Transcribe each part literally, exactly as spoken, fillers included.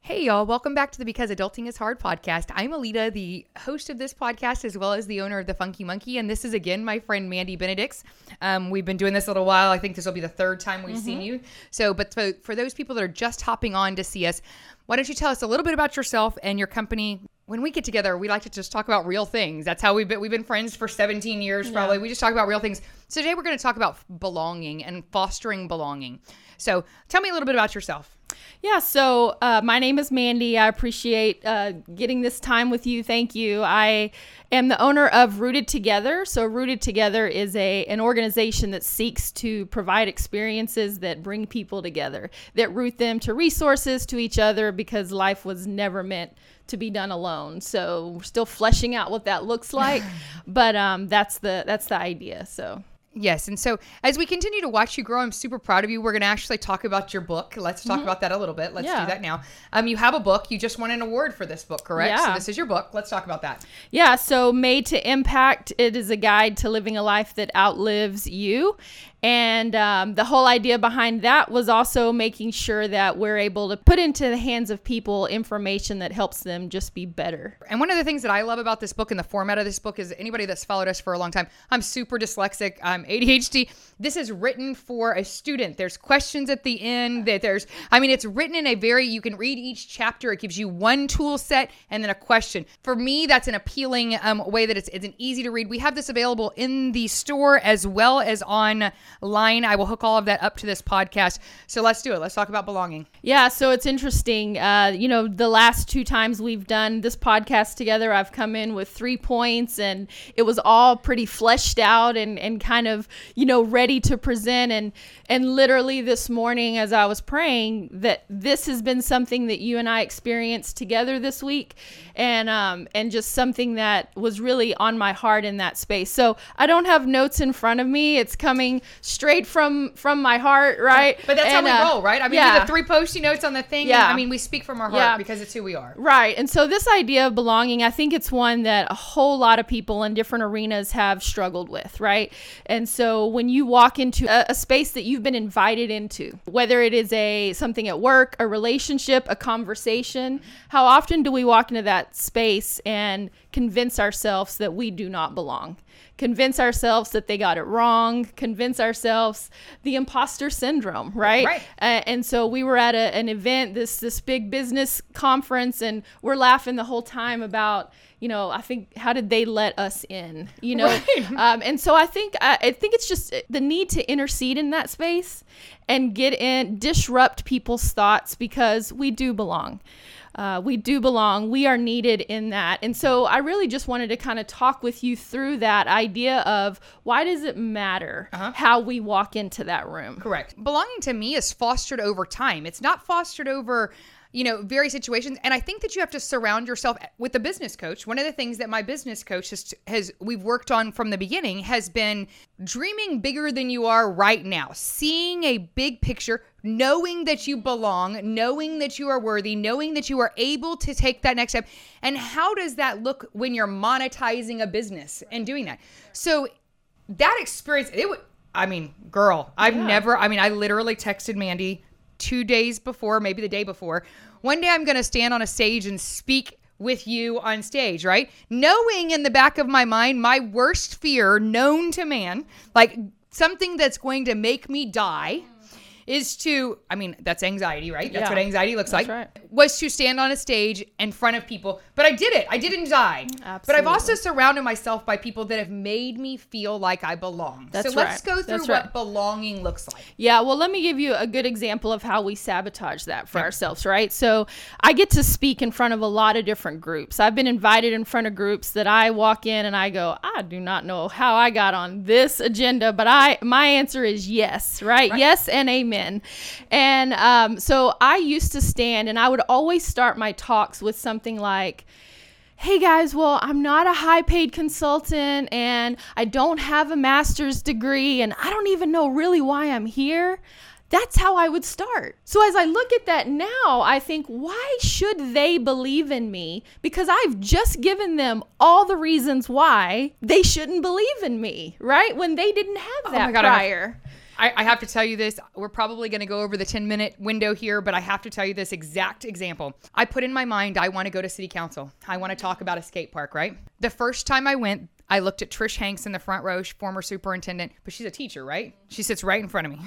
Hey y'all, welcome back to the Because Adulting is Hard podcast. I'm Alita, the host of this podcast, as well as the owner of the Funky Monkey. And this is again my friend Mandy Benedicts. Um, we've been doing this a little while. I think this will be the third time we've mm-hmm. seen you. So, but for, for those people that are just hopping on to see us, why don't you tell us a little bit about yourself and your company? When we get together, we like to just talk about real things. That's how we've been. We've been friends for seventeen years, probably. Yeah. We just talk about real things. So today we're going to talk about belonging and fostering belonging. So tell me a little bit about yourself. Yeah, so uh, my name is Mandy. I appreciate uh, getting this time with you. Thank you. I am the owner of Rooted Together. So Rooted Together is a an organization that seeks to provide experiences that bring people together, that root them to resources, to each other, because life was never meant to be done alone. So we're still fleshing out what that looks like, but um, that's the that's the idea. So. Yes. And so as we continue to watch you grow, I'm super proud of you. We're going to actually talk about your book. Let's talk mm-hmm. about that a little bit. Let's yeah. do that now. Um, you have a book. You just won an award for this book, correct? Yeah. So this is your book. Let's talk about that. Yeah. So Made to Impact, it is a guide to living a life that outlives you. And um, the whole idea behind that was also making sure that we're able to put into the hands of people information that helps them just be better. And one of the things that I love about this book and the format of this book is anybody that's followed us for a long time, I'm super dyslexic, I'm A D H D. This is written for a student. There's questions at the end. That there's, I mean, it's written in a very, you can read each chapter. It gives you one tool set and then a question. For me, that's an appealing um, way that it's, it's an easy to read. We have this available in the store as well as on line. I will hook all of that up to this podcast. So let's do it. Let's talk about belonging. Yeah. So it's interesting. Uh, you know, the last two times we've done this podcast together, I've come in with three points and it was all pretty fleshed out and, and kind of, you know, ready to present. And, and literally this morning, as I was praying, that this has been something that you and I experienced together this week. And, um, and just something that was really on my heart in that space. So I don't have notes in front of me. It's coming straight from from my heart, right? But that's and, how we uh, roll, right? I mean, yeah. the three post-it notes on the thing. Yeah. And, I mean, we speak from our heart yeah. because it's who we are. Right. And so this idea of belonging, I think it's one that a whole lot of people in different arenas have struggled with, right? And so when you walk into a, a space that you've been invited into, whether it is a something at work, a relationship, a conversation, how often do we walk into that space and convince ourselves that we do not belong? Convince ourselves that they got it wrong, convince ourselves the imposter syndrome, right? Right. Uh, and so we were at a, an event, this this big business conference, and we're laughing the whole time about, you know, I think, how did they let us in? You know, right. um, and so I think I, I think it's just the need to intercede in that space and get in, disrupt people's thoughts, because we do belong. Uh, we do belong. We are needed in that. And so I really just wanted to kind of talk with you through that idea of why does it matter uh-huh. how we walk into that room? Correct. Belonging to me is fostered over time. It's not fostered over, you know, various situations. And I think that you have to surround yourself with a business coach. One of the things that my business coach has, has we've worked on from the beginning has been dreaming bigger than you are right now, seeing a big picture, knowing that you belong, knowing that you are worthy, knowing that you are able to take that next step. And how does that look when you're monetizing a business and doing that? So that experience, it would, I mean, girl, I've yeah. never, I mean, I literally texted Mandy two days before, maybe the day before. One day I'm going to stand on a stage and speak with you on stage, right? Knowing in the back of my mind, my worst fear known to man, like something that's going to make me die, is to, I mean, that's anxiety, right? That's yeah. what anxiety looks that's like. Right. Was to stand on a stage in front of people. But I did it. I didn't die. Absolutely. But I've also surrounded myself by people that have made me feel like I belong. That's so right. let's go through that's what right. belonging looks like. Yeah, well, let me give you a good example of how we sabotage that for yeah. ourselves, right? So I get to speak in front of a lot of different groups. I've been invited in front of groups that I walk in and I go, I do not know how I got on this agenda, but I my answer is yes, right? right. Yes and amen. And um, so I used to stand and I would always start my talks with something like, hey guys, well, I'm not a high paid consultant and I don't have a master's degree and I don't even know really why I'm here. That's how I would start. So as I look at that now, I think, why should they believe in me? Because I've just given them all the reasons why they shouldn't believe in me, right? When they didn't have that oh my God, prior. I, I have to tell you this. We're probably going to go over the ten minute window here, but I have to tell you this exact example. I put in my mind, I want to go to city council. I want to talk about a skate park, right? The first time I went, I looked at Trish Hanks in the front row, former superintendent, but she's a teacher, right? She sits right in front of me.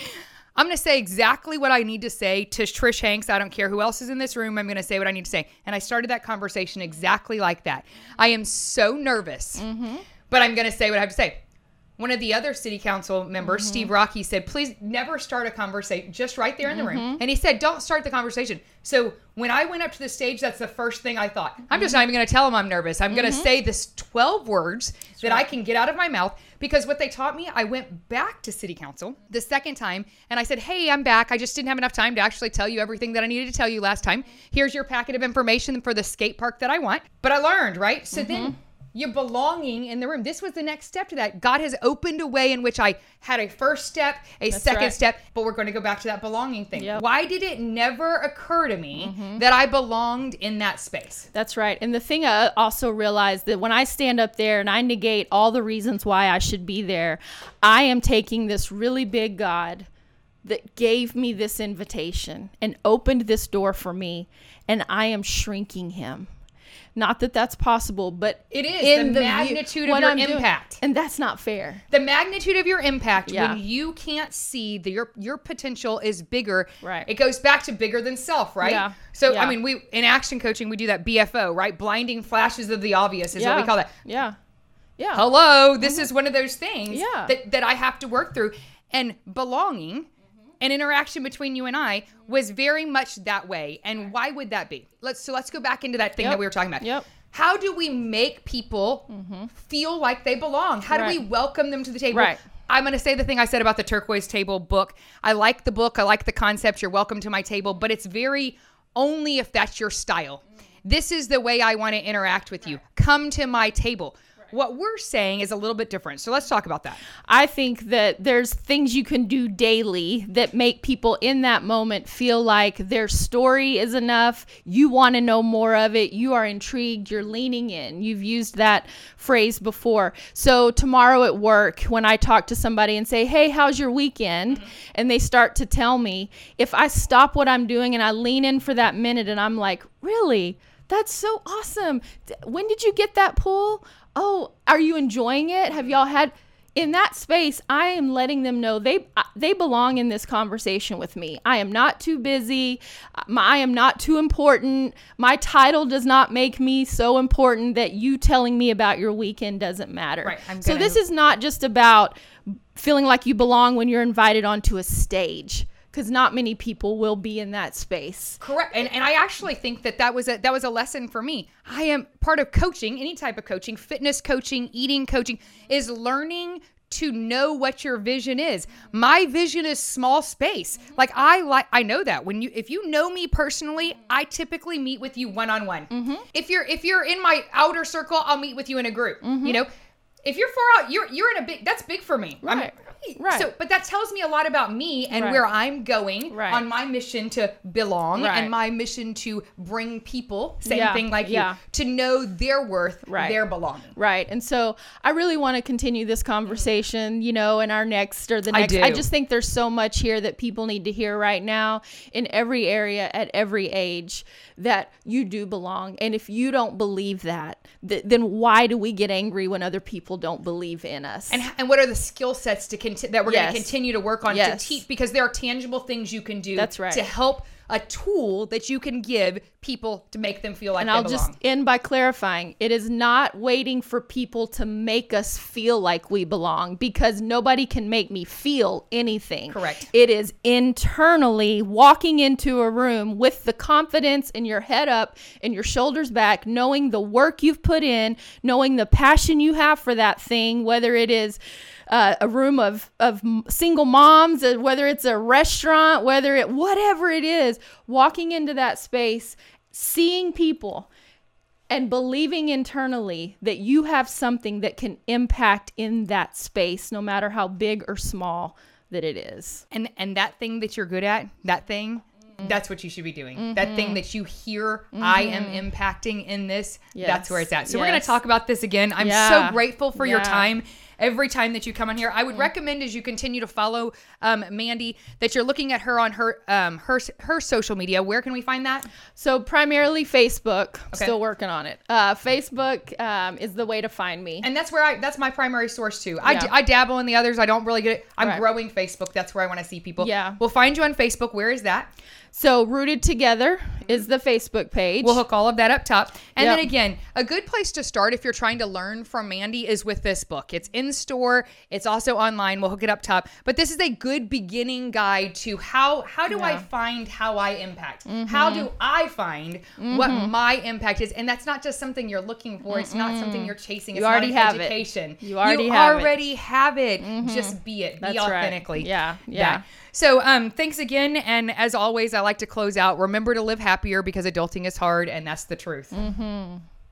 I'm going to say exactly what I need to say to Trish Hanks. I don't care who else is in this room. I'm going to say what I need to say. And I started that conversation exactly like that. I am so nervous, mm-hmm. but I'm going to say what I have to say. One of the other city council members, mm-hmm. Steve Rocky, said, please never start a conversation, just right there in the mm-hmm. room. And he said, don't start the conversation. So when I went up to the stage, that's the first thing I thought. Mm-hmm. I'm just not even going to tell him I'm nervous. I'm mm-hmm. going to say this twelve words that's that right. I can get out of my mouth. Because what they taught me, I went back to city council the second time and I said, hey, I'm back. I just didn't have enough time to actually tell you everything that I needed to tell you last time. Here's your packet of information for the skate park that I want. But I learned, right? So mm-hmm. then you're belonging in the room. This was the next step to that. God has opened a way in which I had a first step, a That's second right. step, but we're going to go back to that belonging thing. Yep. Why did it never occur to me mm-hmm. that I belonged in that space? That's right. And the thing I also realized that when I stand up there and I negate all the reasons why I should be there, I am taking this really big God that gave me this invitation and opened this door for me, and I am shrinking him. Not that that's possible, but it is in the, the magnitude view, of your I'm impact. Doing, and that's not fair. The magnitude of your impact yeah. when you can't see that your your potential is bigger. Right. It goes back to bigger than self, right? Yeah. So, yeah. I mean, we in action coaching, we do that B F O, right? Blinding flashes of the obvious is yeah. what we call that. Yeah. Yeah. Hello, this mm-hmm. is one of those things yeah. that, that I have to work through. And belonging, an interaction between you and I was very much that way. And why would that be? Let's so let's go back into that thing yep. that we were talking about. Yep. How do we make people mm-hmm. feel like they belong? How right. do we welcome them to the table? Right. I'm going to say the thing I said about the Turquoise Table book. I like the book. I like the concept. You're welcome to my table, but it's very only if that's your style. This is the way I want to interact with you. Come to my table. What we're saying is a little bit different. So let's talk about that. I think that there's things you can do daily that make people in that moment feel like their story is enough. You want to know more of it. You are intrigued. You're leaning in. You've used that phrase before. So tomorrow at work, when I talk to somebody and say, hey, how's your weekend? Mm-hmm. And they start to tell me, if I stop what I'm doing and I lean in for that minute and I'm like, really? That's so awesome. When did you get that pool? Oh, are you enjoying it? Have y'all had in that space? I am letting them know they they belong in this conversation with me. I am not too busy. I am not too important. My title does not make me so important that you telling me about your weekend doesn't matter. Right, I'm so gonna... this is not just about feeling like you belong when you're invited onto a stage. Because not many people will be in that space. Correct. And and I actually think that that was a that was a lesson for me. I am part of coaching, any type of coaching, fitness coaching, eating coaching, is learning to know what your vision is. My vision is small space. Like I like I know that when you if you know me personally, I typically meet with you one-on-one. Mm-hmm. If you're if you're in my outer circle, I'll meet with you in a group. Mm-hmm. You know, if you're far out, you're you're in a big that's big for me. Right. I'm, Right. So, but that tells me a lot about me and right. where I'm going right. on my mission to belong right. and my mission to bring people, same yeah. thing like yeah. you, to know their worth, right. their belonging. Right. And so I really want to continue this conversation, you know, in our next or the next. I, do. I just think there's so much here that people need to hear right now in every area at every age that you do belong. And if you don't believe that, th- then why do we get angry when other people don't believe in us? And and what are the skill sets to conti- that we're yes. going to continue to work on yes. to teach? Because there are tangible things you can do That's right. to help, a tool that you can give people to make them feel like and they I'll belong. just end by clarifying, it is not waiting for people to make us feel like we belong, because nobody can make me feel anything. Correct. It is internally walking into a room with the confidence and your head up and your shoulders back, knowing the work you've put in, knowing the passion you have for that thing, whether it is Uh, a room of, of single moms, uh, whether it's a restaurant, whether it, whatever it is, walking into that space, seeing people and believing internally that you have something that can impact in that space, no matter how big or small that it is. And, and that thing that you're good at, that thing, that's what you should be doing. Mm-hmm. That thing that you hear, mm-hmm. I am impacting in this, yes. that's where it's at. So yes. we're going to talk about this again. I'm yeah. so grateful for yeah. your time. Every time that you come on here, I would mm. recommend as you continue to follow um, Mandy that you're looking at her on her um, her her social media. Where can we find that? So primarily Facebook. Okay. Still working on it. Uh, Facebook um, is the way to find me, and that's where I that's my primary source too. I, yeah. d- I dabble in the others. I don't really get it. I'm right. growing Facebook. That's where I want to see people. Yeah, we'll find you on Facebook. Where is that? So Rooted Together is the Facebook page. We'll hook all of that up top. And yep. then again, a good place to start if you're trying to learn from Mandy is with this book. It's in store. It's also online. We'll hook it up top. But this is a good beginning guide to how how do yeah. I find how I impact? Mm-hmm. How do I find mm-hmm. what my impact is? And that's not just something you're looking for. It's mm-mm. not something you're chasing. It's you already not have education. It. You already you have already it. have it. Mm-hmm. Just be it. That's be authentically. Right. Yeah. Yeah. That. So um, thanks again. And as always, I like to close out. Remember to live happier because adulting is hard, and that's the truth. Mm-hmm.